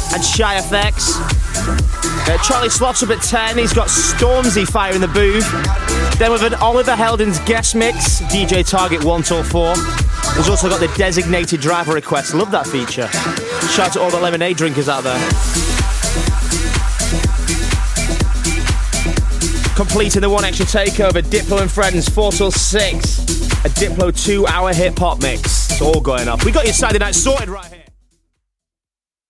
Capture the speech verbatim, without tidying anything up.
and Shy F X. Uh, Charlie Sloth's up at ten. He's got Stormzy Fire in the booth. Then with an Oliver Heldens guest mix, D J Target one till four. He's also got the designated driver request. Love that feature. Shout out to all the lemonade drinkers out there. Completing the one extra takeover, Diplo and Friends, four till six. A Diplo two-hour hip-hop mix. It's all going off. We got your Saturday night sorted right here.